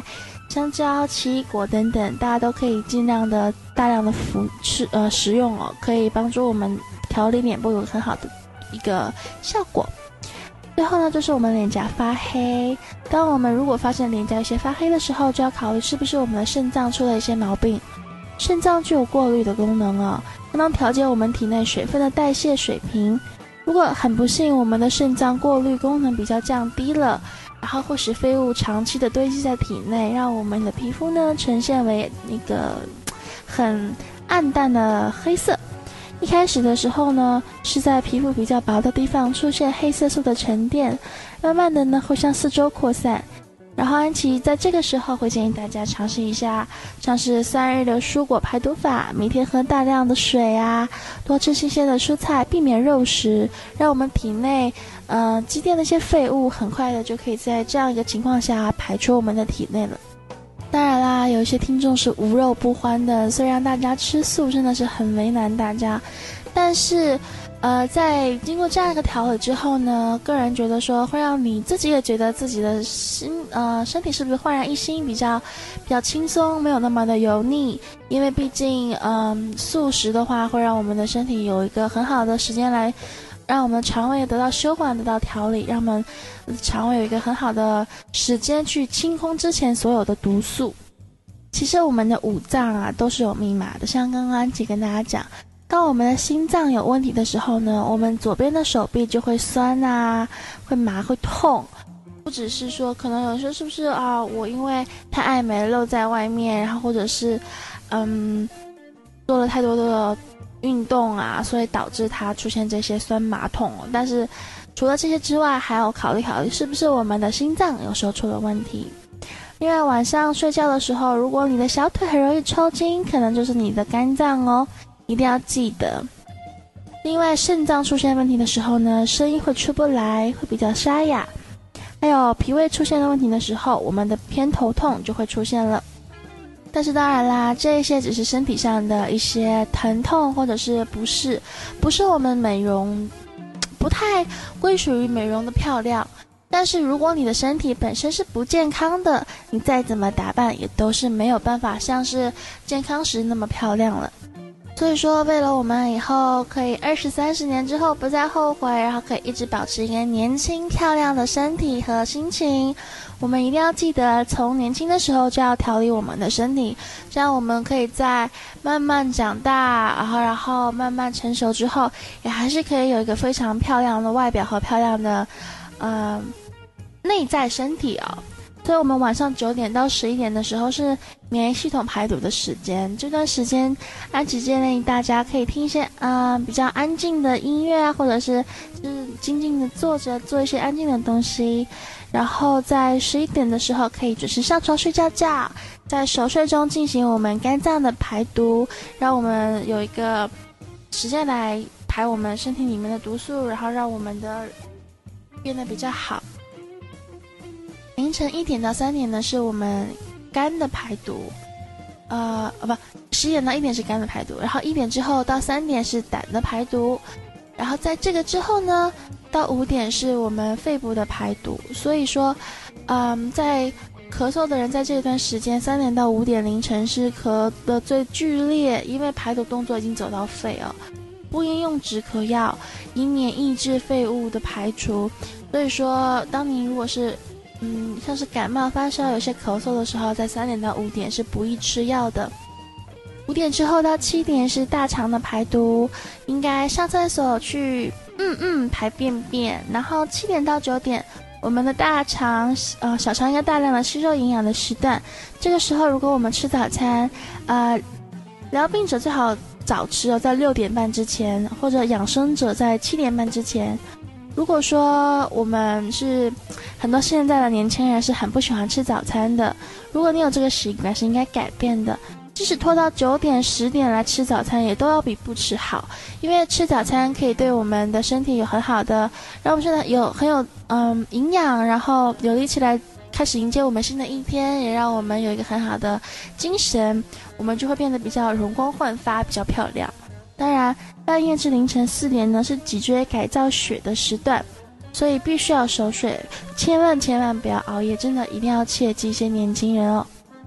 香蕉、奇异果等等，大家都可以尽量的大量的服吃呃食用哦，可以帮助我们调理脸部有很好的一个效果。最后呢，就是我们脸颊发黑。当我们如果发现脸颊有些发黑的时候，就要考虑是不是我们的肾脏出了一些毛病。肾脏具有过滤的功能哦，能调节我们体内水分的代谢水平。如果很不幸我们的肾脏过滤功能比较降低了，然后会使废物长期的堆积在体内，让我们的皮肤呢呈现为那个很暗淡的黑色。一开始的时候呢，是在皮肤比较薄的地方出现黑色素的沉淀，慢慢的呢会向四周扩散。然后安琪在这个时候会建议大家尝试一下，像是三日的蔬果排毒法，每天喝大量的水啊，多吃新鲜的蔬菜，避免肉食，让我们体内呃积淀的一些废物很快的就可以在这样一个情况下排出我们的体内了。当然啦，有一些听众是无肉不欢的，虽然大家吃素真的是很为难大家，但是呃，在经过这样一个调理之后呢，个人觉得说会让你自己也觉得自己的心呃身体是不是焕然一新，比较比较轻松，没有那么的油腻。因为毕竟嗯、呃、素食的话会让我们的身体有一个很好的时间来让我们的肠胃得到休缓，得到调理，让我们肠胃有一个很好的时间去清空之前所有的毒素。其实我们的五脏啊都是有密码的，像刚刚安琪跟大家讲，当我们的心脏有问题的时候呢，我们左边的手臂就会酸啊，会麻，会痛。不只是说可能有时候是不是啊，我因为太爱美露在外面，然后或者是嗯做了太多的运动啊，所以导致它出现这些酸麻痛。但是除了这些之外，还要考虑考虑是不是我们的心脏有时候出了问题。因为晚上睡觉的时候，如果你的小腿很容易抽筋，可能就是你的肝脏哦，一定要记得。另外肾脏出现问题的时候呢，声音会出不来，会比较沙哑。还有脾胃出现了问题的时候，我们的偏头痛就会出现了。但是当然啦，这些只是身体上的一些疼痛或者是不适，不是我们美容，不太归属于美容的漂亮。但是如果你的身体本身是不健康的，你再怎么打扮也都是没有办法像是健康时那么漂亮了。所以说为了我们以后可以二十三十年之后不再后悔，然后可以一直保持一个年轻漂亮的身体和心情，我们一定要记得从年轻的时候就要调理我们的身体，这样我们可以在慢慢长大，然后然后慢慢成熟之后，也还是可以有一个非常漂亮的外表和漂亮的呃内在身体哦。所以我们晚上九点到十一点的时候是免疫系统排毒的时间，这段时间安琪建议大家可以听一些啊、呃、比较安静的音乐啊，或者是就是静静的坐着做一些安静的东西，然后在十一点的时候可以准时上床睡觉觉，在熟睡中进行我们肝脏的排毒，让我们有一个时间来排我们身体里面的毒素，然后让我们的变得比较好。凌晨一点到三点呢是我们肝的排毒，呃，不，十一点到一点是肝的排毒，然后一点之后到三点是胆的排毒，然后在这个之后呢，到五点是我们肺部的排毒。所以说，嗯，在咳嗽的人在这段时间三点到五点凌晨是咳的最剧烈，因为排毒动作已经走到肺哦，不应用止咳药，以免抑制废物的排除。所以说，当你如果是嗯，像是感冒发烧有些咳嗽的时候，在三点到五点是不宜吃药的。五点之后到七点是大肠的排毒，应该上厕所去嗯嗯排便便，然后七点到九点我们的大肠呃小肠应该大量的吸收营养的时段，这个时候如果我们吃早餐，呃疗病者最好早吃哦，在六点半之前，或者养生者在七点半之前。如果说我们是很多现在的年轻人是很不喜欢吃早餐的，如果你有这个习惯是应该改变的，即使拖到九点十点来吃早餐也都要比不吃好，因为吃早餐可以对我们的身体有很好的，让我们现在有很有嗯营养，然后有力气来开始迎接我们新的一天，也让我们有一个很好的精神，我们就会变得比较容光焕发，比较漂亮。当然半夜至凌晨四点呢是脊椎改造血的时段，所以必须要熟睡，千万千万不要熬夜，真的一定要切记一些年轻人哦。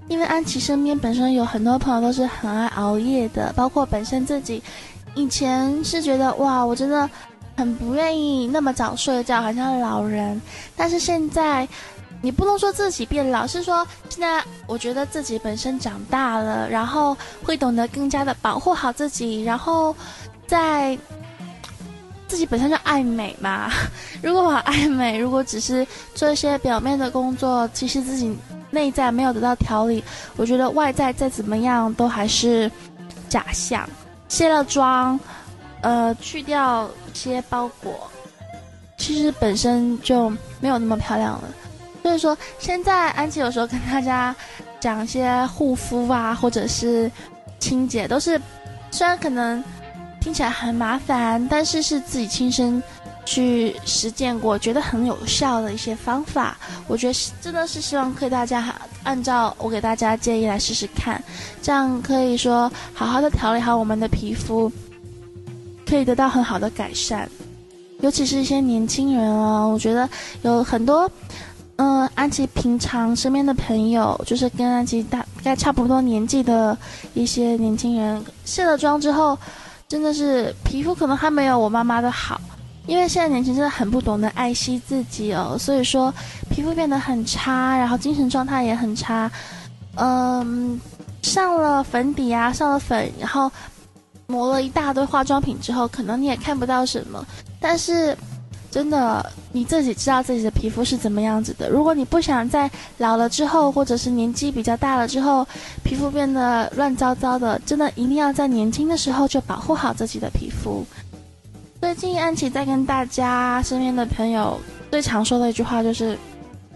因为安琪身边本身有很多朋友都是很爱熬夜的，包括本身自己以前是觉得哇，我真的很不愿意那么早睡觉，好像老人。但是现在你不能说自己变老，是说现在我觉得自己本身长大了，然后会懂得更加的保护好自己，然后在自己本身就爱美嘛。如果我爱美，如果只是做一些表面的工作，其实自己内在没有得到调理，我觉得外在再怎么样都还是假象。卸了妆，呃，去掉一些包裹，其实本身就没有那么漂亮了。所以说，现在安琪有时候跟大家讲一些护肤啊，或者是清洁，都是虽然可能听起来很麻烦，但是是自己亲身去实践过，觉得很有效的一些方法。我觉得真的是希望可以大家按照我给大家建议来试试看，这样可以说好好的调理好我们的皮肤，可以得到很好的改善。尤其是一些年轻人哦，我觉得有很多嗯、呃，安琪平常身边的朋友，就是跟安琪大概差不多年纪的一些年轻人，卸了妆之后真的是皮肤可能还没有我妈妈的好，因为现在年轻人真的很不懂得爱惜自己哦，所以说皮肤变得很差，然后精神状态也很差。嗯，上了粉底啊，上了粉，然后抹了一大堆化妆品之后，可能你也看不到什么，但是真的你自己知道自己的皮肤是怎么样子的。如果你不想在老了之后，或者是年纪比较大了之后，皮肤变得乱糟糟的，真的一定要在年轻的时候就保护好自己的皮肤。最近安琪在跟大家身边的朋友最常说的一句话就是，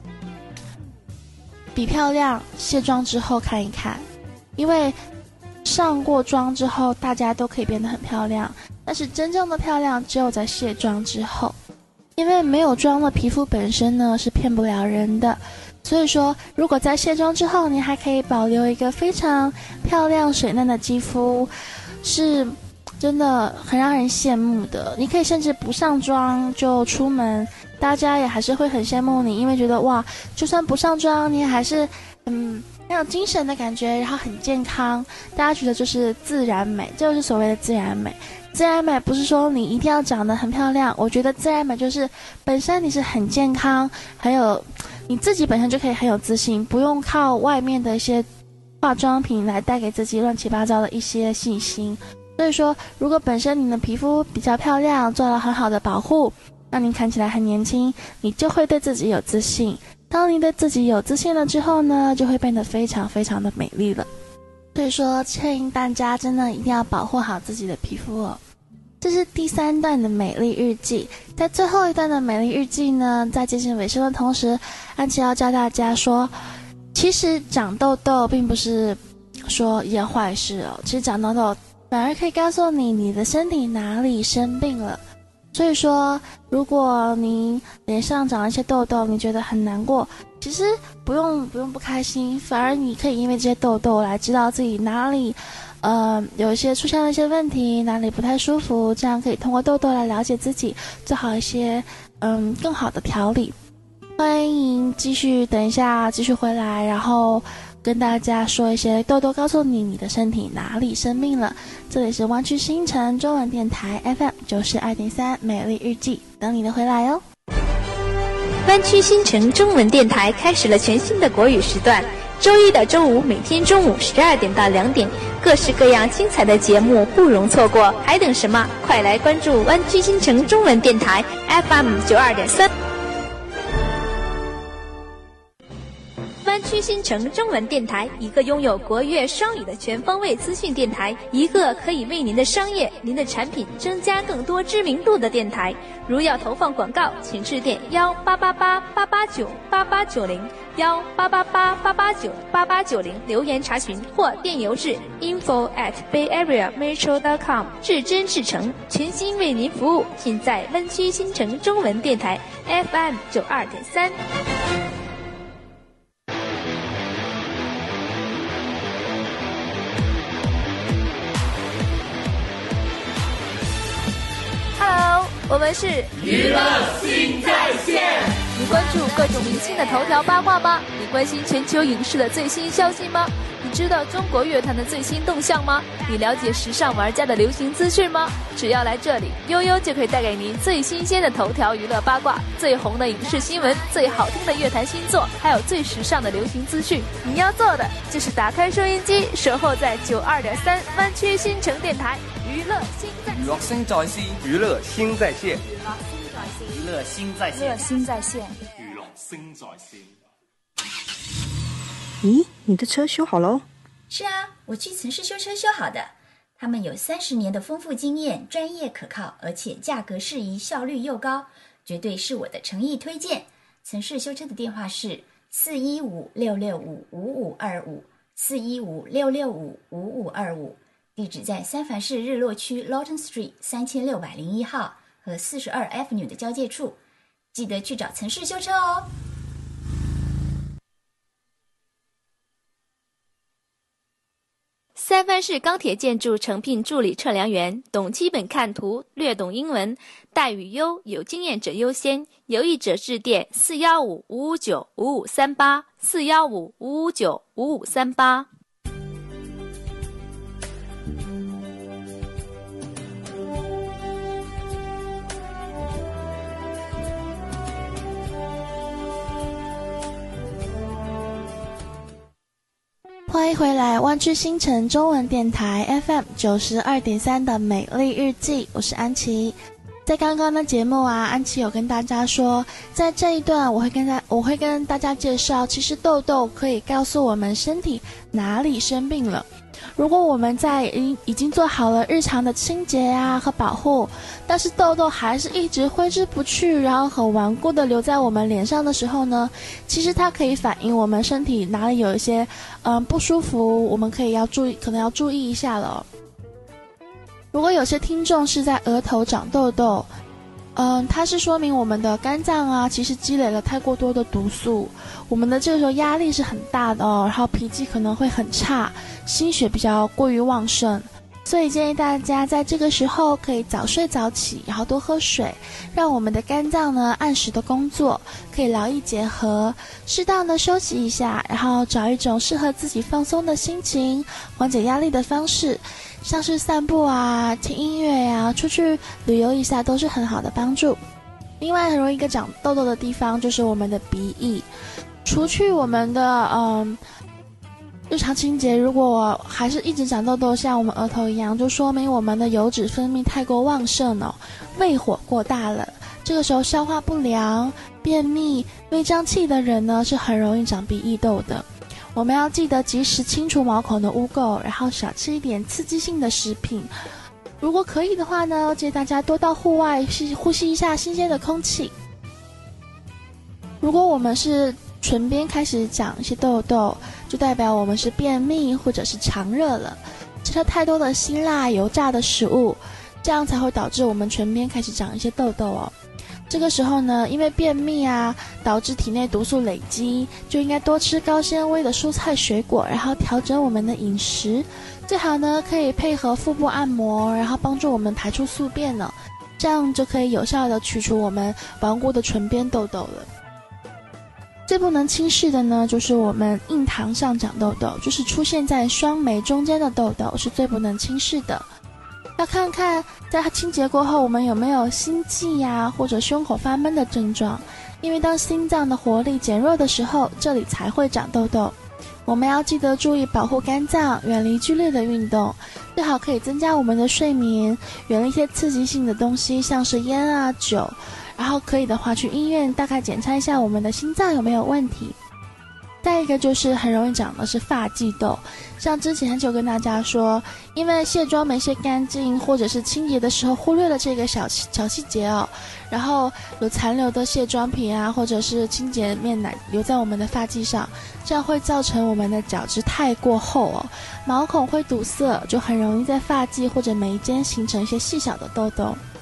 比漂亮卸妆之后看一看，因为上过妆之后大家都可以变得很漂亮，但是真正的漂亮只有在卸妆之后，因为没有妆的皮肤本身呢是骗不了人的。所以说如果在卸妆之后你还可以保留一个非常漂亮水嫩的肌肤，是真的很让人羡慕的。你可以甚至不上妆就出门，大家也还是会很羡慕你，因为觉得哇，就算不上妆你还是嗯很有精神的感觉，然后很健康。大家觉得就是自然美，这就是所谓的自然美。自然美不是说你一定要长得很漂亮，我觉得自然美就是本身你是很健康，还有你自己本身就可以很有自信，不用靠外面的一些化妆品来带给自己乱七八糟的一些信心。所以说如果本身你的皮肤比较漂亮，做了很好的保护，让你看起来很年轻，你就会对自己有自信。当你对自己有自信了之后呢，就会变得非常非常的美丽了。所以说建议大家真的一定要保护好自己的皮肤哦。这是第三段的美丽日记，在最后一段的美丽日记呢，在接近尾声的同时，安琪要教大家说，其实长痘痘并不是说一件坏事哦，其实长痘痘反而可以告诉你你的身体哪里生病了。所以说如果你脸上长了一些痘痘，你觉得很难过，其实不用不用不开心，反而你可以因为这些痘痘来知道自己哪里呃有一些出现了一些问题，哪里不太舒服，这样可以通过痘痘来了解自己，做好一些嗯更好的调理。欢迎继续等一下继续回来，然后跟大家说一些痘痘告诉你你的身体哪里生病了。这里是湾区新城中文电台 F M 九十二点三美丽日记，等你的回来哦。 湾区新城中文电台开始了全新的国语时段，周一到周五每天中午十二点到两点，各式各样精彩的节目不容错过，还等什么？快来关注湾区新城中文电台 F M 九二点三。湾区新城中文电台，一个拥有国粤双语的全方位资讯电台，一个可以为您的商业、您的产品增加更多知名度的电台。如要投放广告，请致电幺八八八八八九八八九零幺八八八八八九八八九零留言查询，或电邮至 info at bayareametro dot com。至真至诚，全心为您服务，尽在湾区新城中文电台 F M 九二点三。我们是娱乐新在线。 您关注各种明星的头条八卦吗？你关心全球影视的最新消息吗？你知道中国乐坛的最新动向吗？你了解时尚玩家的流行资讯吗？只要来这里，悠悠就可以带给您最新鲜的头条娱乐八卦，最红的影视新闻，最好听的乐坛新作，还有最时尚的流行资讯。你要做的就是打开收音机，守候在九二点三湾区新城电台，娱乐新在娱乐新在线， 娱乐新在线， 娱乐新在线， 娱乐新在线， 娱乐新在线。 咦，你的车修好喽？ 是啊，我去城市修车修好的。他们有三十年的丰富经验，专业可靠，而且价格适宜，效率又高，绝对是我的诚意推荐。城市修车的电话是四一五六六五五五二五，四一五六六五五五二五，地址在三藩市日落区 Lawton Street 三千六百零一号和四十二 Avenue 的交界处，记得去找城市修车哦。 三藩市钢铁建筑诚聘助理测量员，懂基本看图，略懂英文，待遇优，有经验者优先，有意者致电四一五五五九五五三八，四一五五五九五五三八。 欢迎回来湾区新城中文电台 F M 九十二点三的美丽日记，我是安琪。在刚刚的节目啊，安琪有跟大家说，在这一段我会跟大我会跟大家介绍，其实痘痘可以告诉我们身体哪里生病了。如果我们在已已经做好了日常的清洁啊和保护，但是痘痘还是一直挥之不去，然后很顽固的留在我们脸上的时候呢，其实它可以反映我们身体哪里有一些嗯不舒服，我们可以要注意，可能要注意一下了。如果有些听众是在额头长痘痘，嗯，它是说明我们的肝脏啊，其实积累了太过多的毒素，我们的这个时候压力是很大的哦，然后脾气可能会很差，心血比较过于旺盛，所以建议大家在这个时候可以早睡早起，然后多喝水，让我们的肝脏呢按时的工作，可以劳逸结合，适当的休息一下，然后找一种适合自己放松的心情，缓解压力的方式。像是散步啊，听音乐呀、啊，出去旅游一下都是很好的帮助。另外很容易一个长痘痘的地方就是我们的鼻翼，除去我们的嗯日常清洁，如果还是一直长痘痘，像我们额头一样，就说明我们的油脂分泌太过旺盛了，胃火过大了。这个时候消化不良、便秘、胃胀气的人呢，是很容易长鼻翼痘的。我们要记得及时清除毛孔的污垢，然后少吃一点刺激性的食品。如果可以的话呢，建议大家多到户外呼吸一下新鲜的空气。如果我们是唇边开始长一些痘痘，就代表我们是便秘或者是肠热了，吃了太多的辛辣油炸的食物，这样才会导致我们唇边开始长一些痘痘哦。这个时候呢，因为便秘啊，导致体内毒素累积，就应该多吃高纤维的蔬菜水果，然后调整我们的饮食。最好呢，可以配合腹部按摩，然后帮助我们排出宿便呢，这样就可以有效的去除我们顽固的唇边痘痘了。最不能轻视的呢，就是我们印堂上长痘痘，就是出现在双眉中间的痘痘，是最不能轻视的。要看看在它清洁过后我们有没有心悸呀、啊、或者胸口发闷的症状，因为当心脏的活力减弱的时候，这里才会长痘痘。我们要记得注意保护肝脏，远离剧烈的运动，最好可以增加我们的睡眠，远离一些刺激性的东西，像是烟啊、酒，然后可以的话去医院大概检查一下我们的心脏有没有问题。再一个就是很容易长的是发际痘，像之前就跟大家说，因为卸妆没卸干净，或者是清洁的时候忽略了这个小小细节哦，然后有残留的卸妆品啊，或者是清洁面奶留在我们的发际上，这样会造成我们的角质太过厚哦，毛孔会堵塞，就很容易在发际或者眉间形成一些细小的痘痘。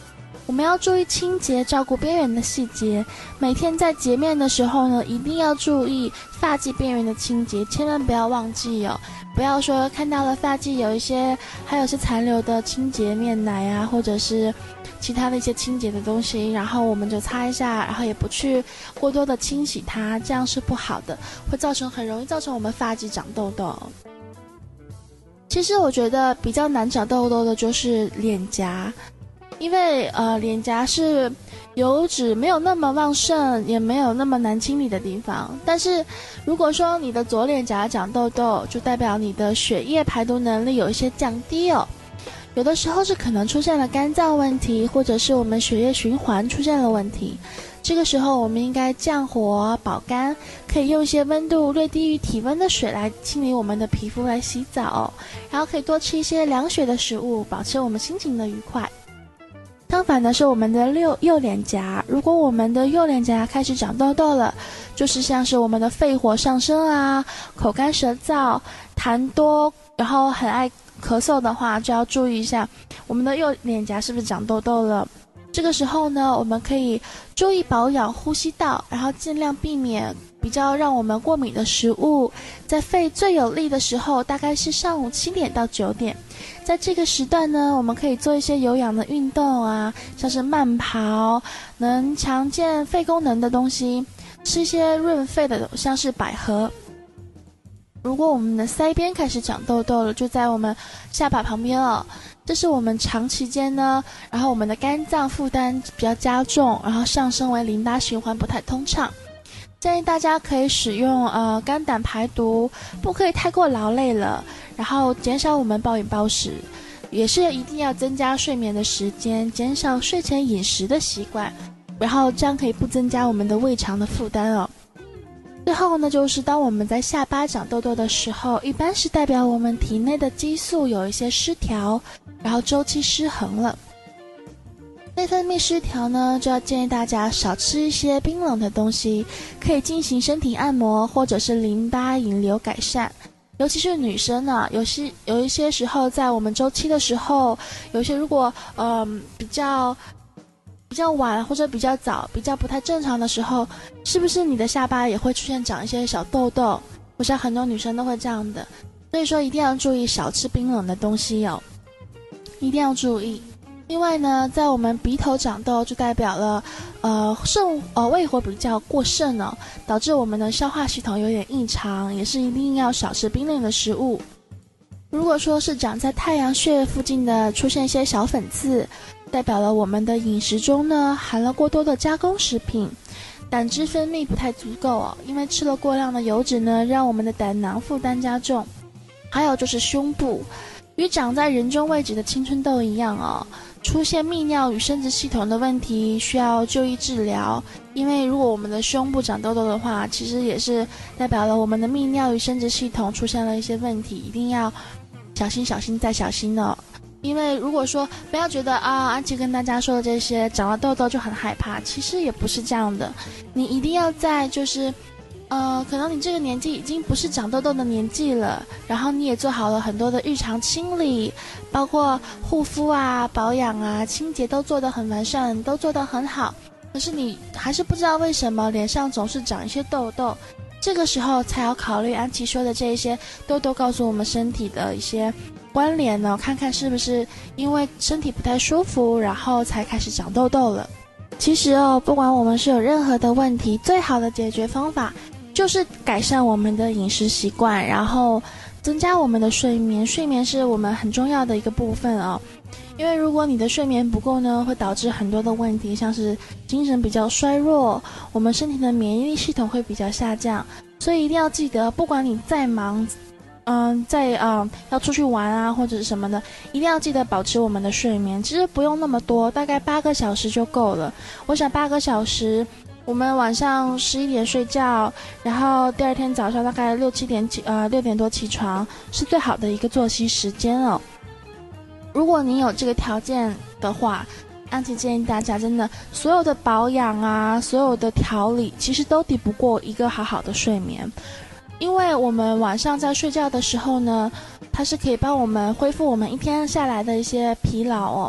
我们要注意清洁，照顾边缘的细节。每天在洁面的时候呢，一定要注意发髻边缘的清洁，千万不要忘记哦。不要说看到了发髻有一些还有些残留的清洁面奶啊，或者是其他的一些清洁的东西，然后我们就擦一下，然后也不去过多的清洗它，这样是不好的，会造成很容易造成我们发髻长痘痘。其实我觉得比较难长痘痘的就是脸颊，因为呃脸颊是油脂没有那么旺盛，也没有那么难清理的地方。但是如果说你的左脸颊长痘痘，就代表你的血液排毒能力有一些降低哦。有的时候是可能出现了肝脏问题，或者是我们血液循环出现了问题。这个时候我们应该降火保肝，可以用一些温度略低于体温的水来清理我们的皮肤来洗澡，然后可以多吃一些凉血的食物，保持我们心情的愉快。相反的是我们的右右脸颊，如果我们的右脸颊开始长痘痘了，就是像是我们的肺火上升啊，口干舌燥，痰多，然后很爱咳嗽的话，就要注意一下我们的右脸颊是不是长痘痘了。这个时候呢，我们可以注意保养呼吸道，然后尽量避免比较让我们过敏的食物。在肺最有力的时候，大概是上午七点到九点，在这个时段呢，我们可以做一些有氧的运动啊，像是慢跑，能强健肺功能的东西，吃一些润肺的，像是百合。如果我们的腮边开始长痘痘了，就在我们下巴旁边了，这是我们长期间呢，然后我们的肝脏负担比较加重，然后上升为淋巴循环不太通畅。建议大家可以使用呃肝胆排毒，不可以太过劳累了，然后减少我们暴饮暴食，也是一定要增加睡眠的时间，减少睡前饮食的习惯，然后这样可以不增加我们的胃肠的负担哦。最后呢，就是当我们在下巴长痘痘的时候，一般是代表我们体内的激素有一些失调，然后周期失衡了。内分泌失调呢，就要建议大家少吃一些冰冷的东西，可以进行身体按摩或者是淋巴引流改善。尤其是女生呢，有些有一些时候在我们周期的时候，有些如果嗯、呃、比较比较晚或者比较早，比较不太正常的时候，是不是你的下巴也会出现长一些小痘痘？我想很多女生都会这样的，所以说一定要注意少吃冰冷的东西哦，一定要注意。另外呢，在我们鼻头长痘就代表了呃肾呃胃火比较过剩哦，导致我们的消化系统有点异常，也是一定要少吃冰冷的食物。如果说是长在太阳穴附近的出现一些小粉刺，代表了我们的饮食中呢含了过多的加工食品，胆汁分泌不太足够哦，因为吃了过量的油脂呢，让我们的胆囊负担加重。还有就是胸部，与长在人中位置的青春痘一样哦，出现泌尿与生殖系统的问题，需要就医治疗。因为如果我们的胸部长痘痘的话，其实也是代表了我们的泌尿与生殖系统出现了一些问题，一定要小心小心再小心哦。因为如果说不要觉得啊，安琪跟大家说的这些长了痘痘就很害怕，其实也不是这样的。你一定要在就是呃，可能你这个年纪已经不是长痘痘的年纪了，然后你也做好了很多的日常清理，包括护肤啊、保养啊、清洁都做得很完善，都做得很好，可是你还是不知道为什么脸上总是长一些痘痘，这个时候才要考虑安琪说的这一些痘痘告诉我们身体的一些关联呢，看看是不是因为身体不太舒服，然后才开始长痘痘了。其实哦，不管我们是有任何的问题，最好的解决方法就是改善我们的饮食习惯，然后增加我们的睡眠。睡眠是我们很重要的一个部分哦，因为如果你的睡眠不够呢，会导致很多的问题，像是精神比较衰弱，我们身体的免疫力系统会比较下降。所以一定要记得，不管你再忙嗯，在嗯要出去玩啊或者是什么的，一定要记得保持我们的睡眠。其实不用那么多，大概八个小时就够了。我想八个小时，我们晚上十一点睡觉，然后第二天早上大概六七点起呃六点多起床，是最好的一个作息时间哦。如果你有这个条件的话，安琪建议大家真的所有的保养啊，所有的调理，其实都抵不过一个好好的睡眠。因为我们晚上在睡觉的时候呢，它是可以帮我们恢复我们一天下来的一些疲劳哦。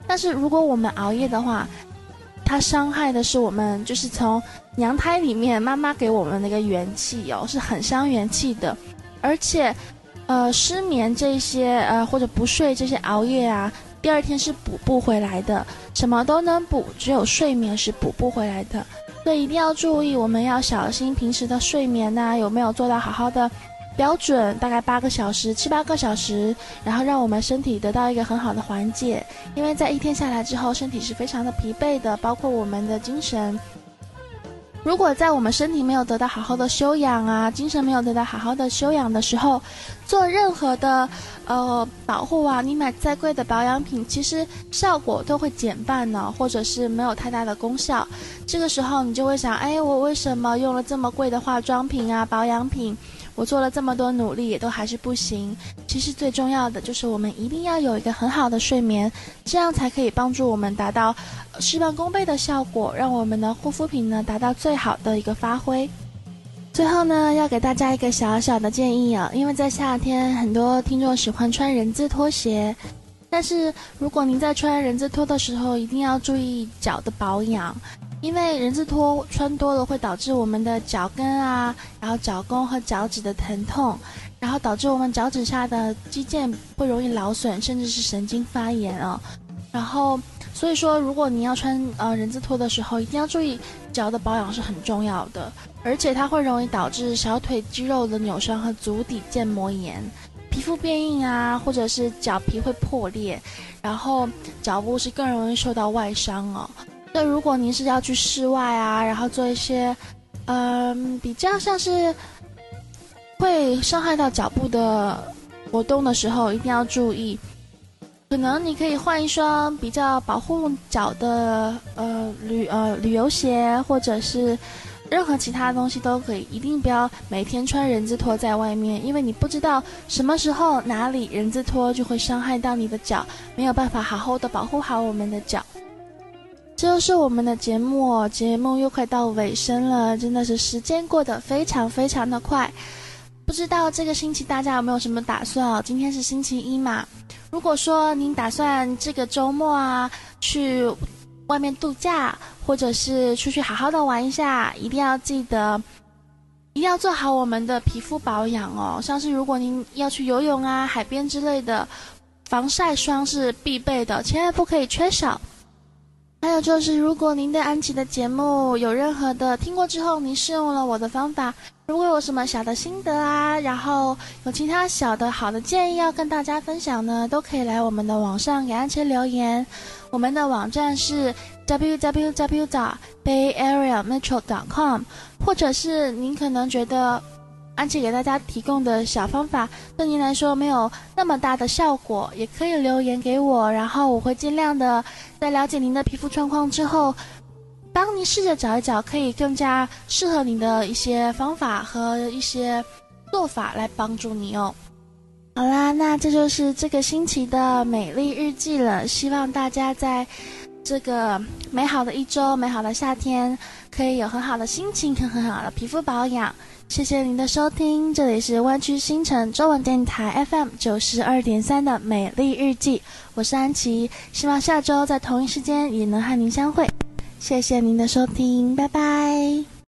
但是如果我们熬夜的话，它伤害的是我们就是从娘胎里面妈妈给我们那个元气哦，是很伤元气的。而且呃失眠这些呃或者不睡这些熬夜啊，第二天是补不回来的，什么都能补，只有睡眠是补不回来的。所以一定要注意，我们要小心平时的睡眠啊，有没有做到好好的标准，大概八个小时七八个小时，然后让我们身体得到一个很好的缓解。因为在一天下来之后，身体是非常的疲惫的，包括我们的精神。如果在我们身体没有得到好好的休养啊，精神没有得到好好的休养的时候，做任何的呃保护啊，你买再贵的保养品，其实效果都会减半呢，或者是没有太大的功效。这个时候你就会想，哎，我为什么用了这么贵的化妆品啊、保养品，我做了这么多努力也都还是不行。其实最重要的就是我们一定要有一个很好的睡眠，这样才可以帮助我们达到事半功倍的效果，让我们的护肤品呢达到最好的一个发挥。最后呢，要给大家一个小小的建议啊，因为在夏天很多听众喜欢穿人字拖鞋，但是如果您在穿人字拖的时候，一定要注意脚的保养。因为人字拖穿多了会导致我们的脚跟啊，然后脚弓和脚趾的疼痛，然后导致我们脚趾下的肌腱会容易劳损，甚至是神经发炎啊。然后所以说，如果你要穿呃人字拖的时候，一定要注意脚的保养是很重要的，而且它会容易导致小腿肌肉的扭伤和足底腱膜炎、皮肤变硬啊，或者是脚皮会破裂，然后脚部是更容易受到外伤哦。那如果您是要去室外啊，然后做一些嗯、呃、比较像是会伤害到脚部的活动的时候，一定要注意，可能你可以换一双比较保护脚的呃旅呃旅游鞋，或者是任何其他东西都可以，一定不要每天穿人字拖在外面，因为你不知道什么时候哪里人字拖就会伤害到你的脚，没有办法好好的保护好我们的脚。这就是我们的节目哦，节目又快到尾声了，真的是时间过得非常非常的快。不知道这个星期大家有没有什么打算哦？今天是星期一嘛，如果说您打算这个周末啊去外面度假，或者是出去好好的玩一下，一定要记得一定要做好我们的皮肤保养哦。像是如果您要去游泳啊、海边之类的，防晒霜是必备的，千万不可以缺少。还有就是，如果您对安琪的节目有任何的听过之后，您试用了我的方法，如果有什么小的心得啊，然后有其他小的好的建议要跟大家分享呢，都可以来我们的网上给安琪留言。我们的网站是 double-u double-u double-u 点 bay area metro 点 com， 或者是您可能觉得安琪给大家提供的小方法对您来说没有那么大的效果，也可以留言给我，然后我会尽量的在了解您的皮肤状况之后，帮您试着找一找可以更加适合您的一些方法和一些做法来帮助你哦。好啦，那这就是这个星期的美丽日记了，希望大家在这个美好的一周、美好的夏天可以有很好的心情和很好的皮肤保养。谢谢您的收听，这里是湾区新城中文电台 F M 九十二点三的美丽日记，我是安琪，希望下周在同一时间也能和您相会。谢谢您的收听，拜拜。